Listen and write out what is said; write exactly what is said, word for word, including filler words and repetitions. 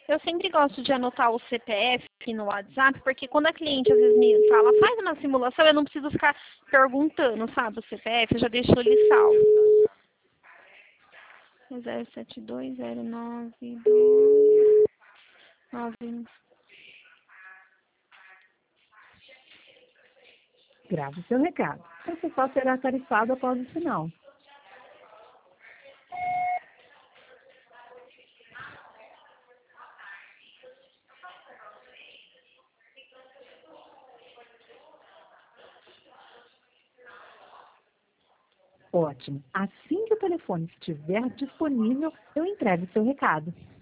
Eu sempre gosto de anotar o C P F aqui no WhatsApp, porque quando a cliente às vezes me fala, faz uma simulação, eu não preciso ficar perguntando, sabe, o C P F, eu já deixo ele salvo. zero sete dois zero nove dois nove. Grave seu recado. Você só será tarifado após o sinal. Ótimo. Assim que o telefone estiver disponível, eu entrego seu recado.